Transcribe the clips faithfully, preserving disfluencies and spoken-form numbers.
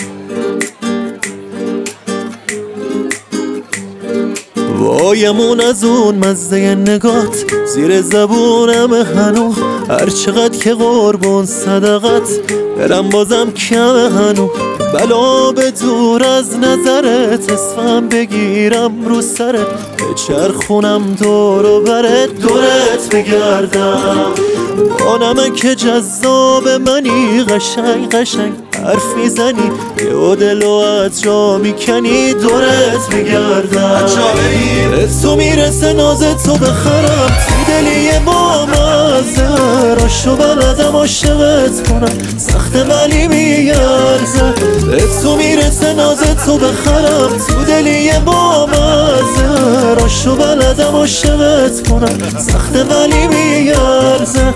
وایمون از اون مزه نگات زیر زبونم هنو، هر چقدر که قربون صدقت دلم بازم کمه هنو. بلا به دور از نظرت اسمم بگیرم رو سرت، بچرخونم دور و برت دورت بگردم. با نمک جذاب منی قشنگ قشنگ حرف میزنی، یه دلو از جا میکنی دورت بگردم. به تو میرسه ناز تو بخرم تو دلی یه بامزه، راشو بلدم عاشقت کنم سخته ولی میارزه. به تو میرسه ناز تو بخرم تو دلی یه بامزه، راشو بلدم عاشقت کنم سخته ولی میارزه.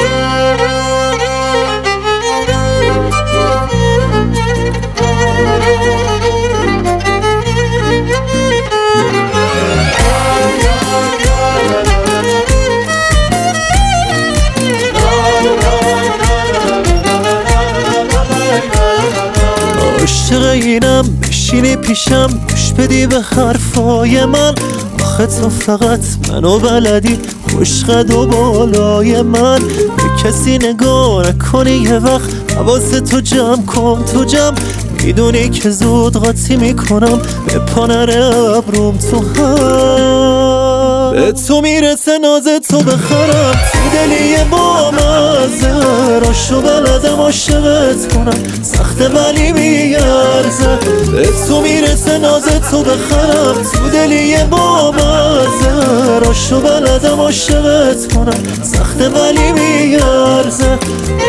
عاشق اینم بشینی پیشم گوش بدی به حرفای من، آخه تو فقط منو بلدی خوشقد و بالای من. به کسی نگاه نکنی یه وقت حواس تو جمع کن تو جمع، میدونی که زود قاطی میکنم به پانر ابروم تو هم. به تو میرسه ناز تو بخرم تو دلی یه بامزه، راشو بلدم عاشقت کنم سخته ولی میارزه. به تو میرسه ناز تو بخرم تو دلی یه بامزه، راشو بلدم عاشقت کنم سخته ولی میارزه.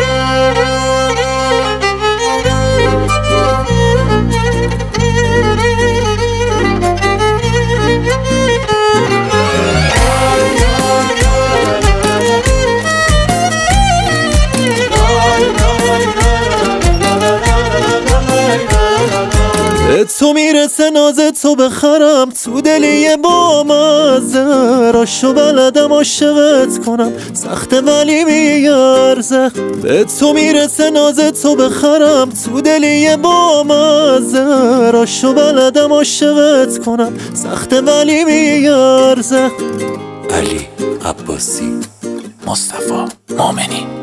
به تو میرسه ناز تو بخرم تو دلی یه بامزه، راشو بلدم عاشقت کنم سخته ولی میارزه. به تو میرسه ناز تو بخرم تو دلی یه بامزه، راشو بلدم عاشقت کنم سخته ولی میارزه. علی عباسی، مصطفی مومنی.